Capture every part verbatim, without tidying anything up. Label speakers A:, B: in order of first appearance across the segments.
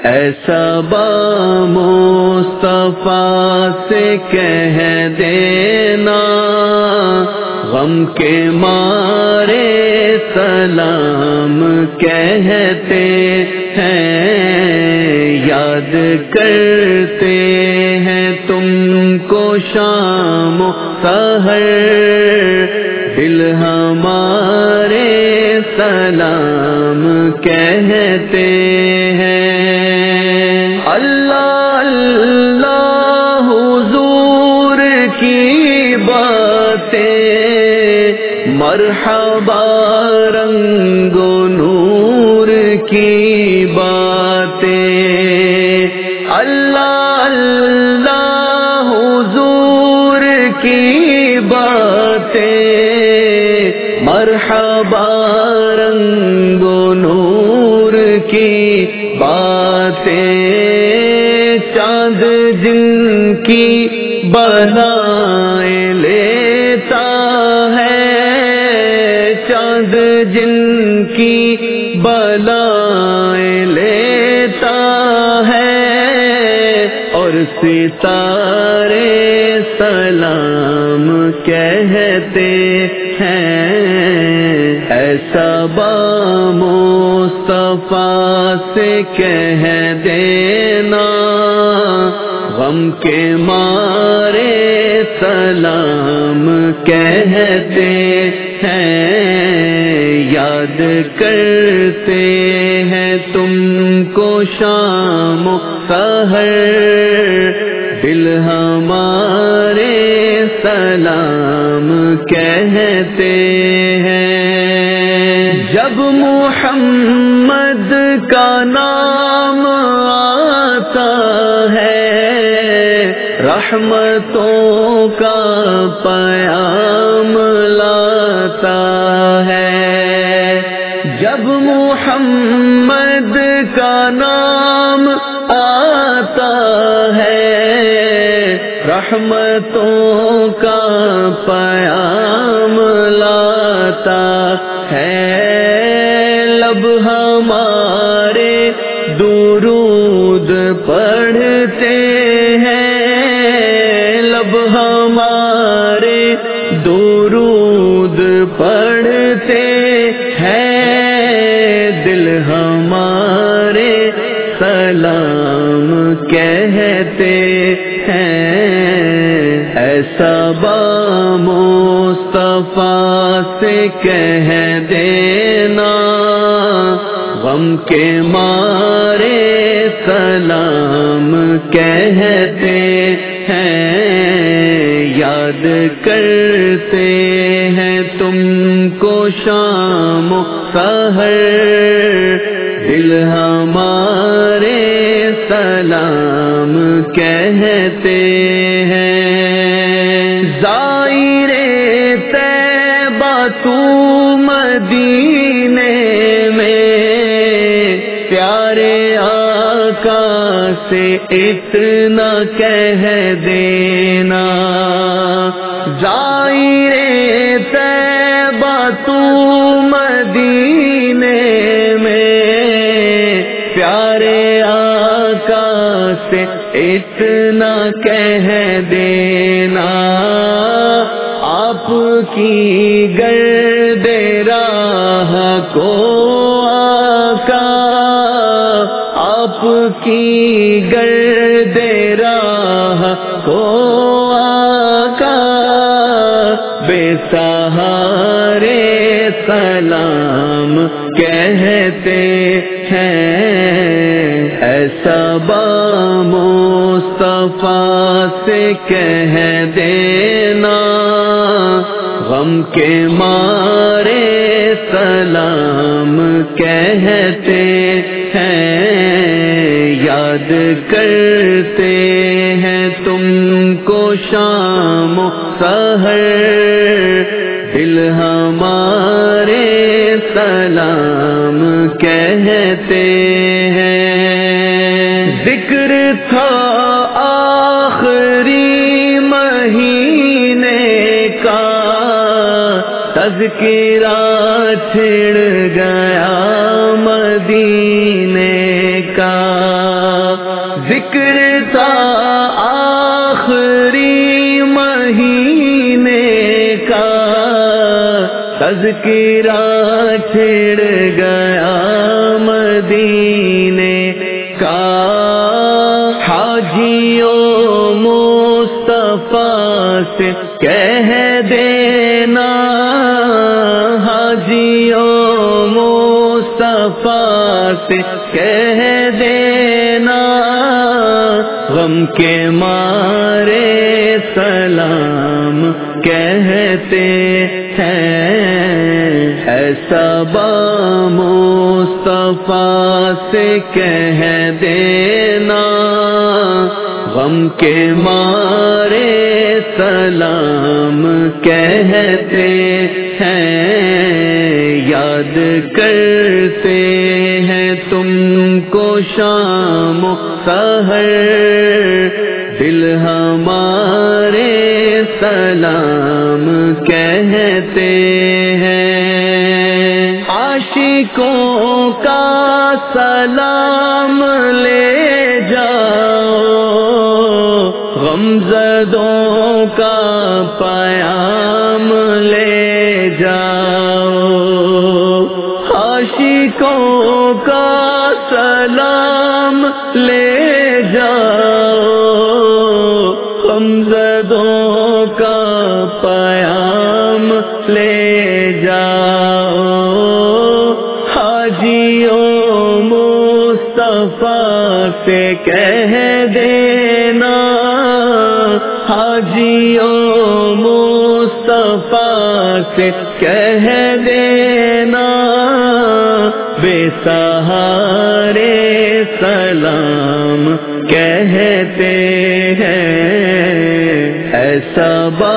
A: ایسا با مصطفیٰ سے کہہ دینا، غم کے مارے سلام کہتے ہیں، یاد کرتے ہیں تم کو شام و سحر، دل ہمارے سلام کہتے ہیں۔ اللہ اللہ حضور کی باتیں، مرحبا رنگ و نور کی باتیں، اللہ اللہ حضور کی باتیں، مرحبا رنگ و نور کی باتیں، چاند جن کی بلائیں لیتا ہے، چاند جن کی بلائیں لیتا ہے، اور ستارے سلام کہتے ہیں۔ ایسا با مصطفیٰ سے کہہ دینا، غم کے مارے سلام کہتے ہیں، یاد کرتے ہیں تم کو شام و سحر، دل ہمارے سلام کہتے ہیں۔ جب محمد کا نام آتا ہے، رحمتوں کا پیام لاتا ہے، جب محمد کا نام آتا ہے، رحمتوں کا پیام لاتا ہے، لب ہمارے درود پڑھتے ہیں، لب ہمارے درود پڑھتے ہیں، دل ہمارے سلام کہتے ہیں۔ ایسا با مصطفیٰ سے کہہ دینا، غم کے مارے سلام کہتے ہیں، یاد کرتے ہیں تم کو شام و سحر، دل ہمارے سلام کہتے ہیں۔ زائرے طیبہ تو مدینے میں، پیارے آقا سے اتنا کہہ دینا، زائرے طیبہ تو مدینے میں، پیارے آقا سے اتنا کہہ دینا، آپ کی گرد راہ کو آقا، آپ کی گرد راہ کو آقا، بے سہارے سلام کہتے ہیں۔ ایسا با مصطفیٰ سے کہہ دینا، غم کے مارے سلام کہتے ہیں، یاد کرتے ہیں تم کو شام و سحر، دل ہمارے سلام کہتے ہیں۔ ذکر تھا آخری مہینے کا، تذکرہ چھڑ گیا مدینے کا، ذکر تھا آخری مہینے کا، تذکرہ چھڑ گیا مدینے کا، حاجیوں مصطفیٰ سے کہہ دینا، حاجیوں مصطفیٰ سے کہہ دینا، غم کے مارے سلام کہتے ہیں، ایسا با مصطفیٰ سے کہہ دینا، غم کے مارے سلام کہتے ہیں، یاد کرتے ہیں تم کو شام و سحر، دل ہمارے سلام کہتے ہیں، عاشقوں کا سلام لے جاؤ، غمزدوں کا پیام لے جاؤ، عاشقوں کا سلام لے جاؤ، غمزدوں کا پیام لے جاؤ، حاجیوں مصطفیٰ سے کہہ دینا، حاجیوں مصطفیٰ سے کہہ دینا، بے سہارے سلام کہتے ہیں، ایسا با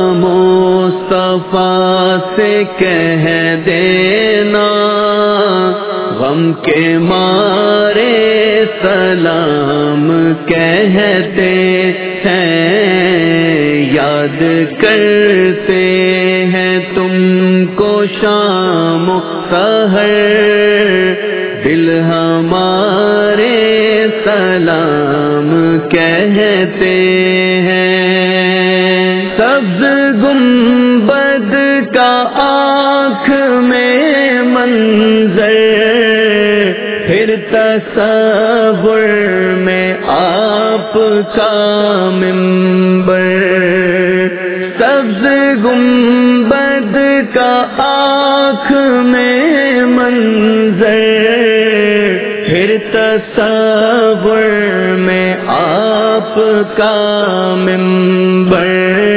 A: مصطفیٰ سے کہہ دینا، غم کے مارے سلام کہتے ہیں، یاد کرتے ہیں تم کو شام و سحر، دل ہمارے سلام کہتے ہیں، سبز گنبد کا آنکھ میں منظر، پھر تصور میں آپ کا منبر، سبز گنبد کا آنکھ میں منظر، پھر تصور میں آپ کا منبر،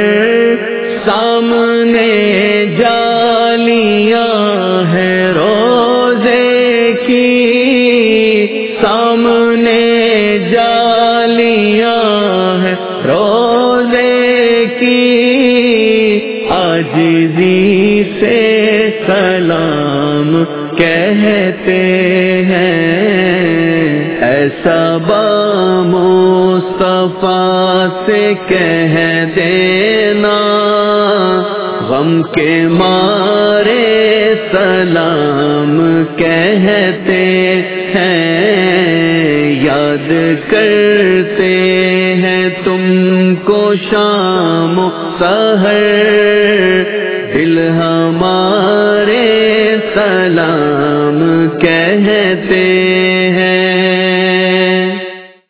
A: سامنے جالیاں ہیں روزے کی، سامنے جالیاں ہیں روزے کی، عاجزی سے سلام کہتے ہیں، ایسا با مصطفیٰ سے کہہ دینا، غم کے مارے سلام کہتے ہیں، یاد کرتے ہیں تم کو شام و سحر، دل ہمارے سلام کہتے